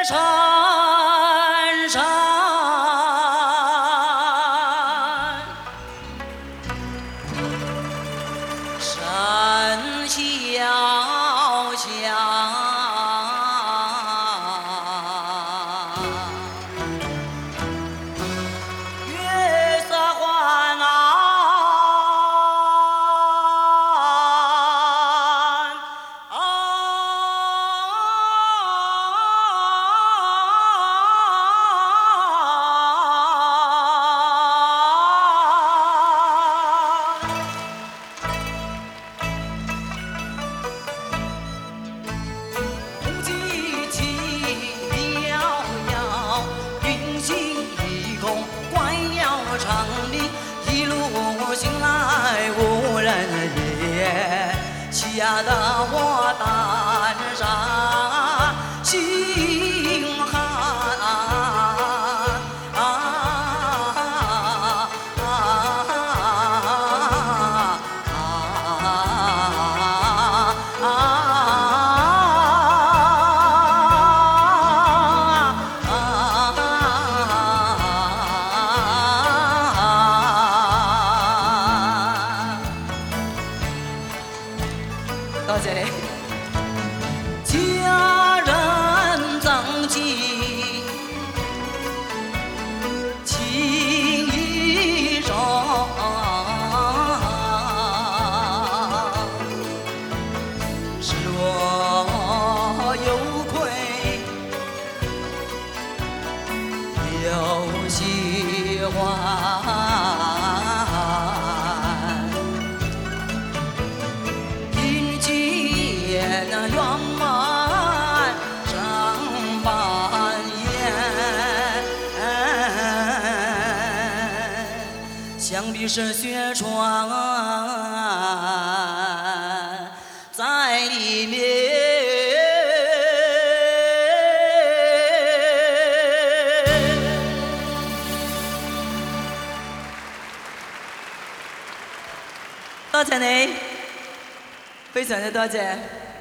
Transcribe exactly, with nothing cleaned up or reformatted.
山上，山小桥。 吓得我胆战心寒啊啊啊多谢你，家人赠寄情意重，是我有愧有喜欢。 那圆满张半眼，想必是雪川在里面。多謝你，非常之多謝。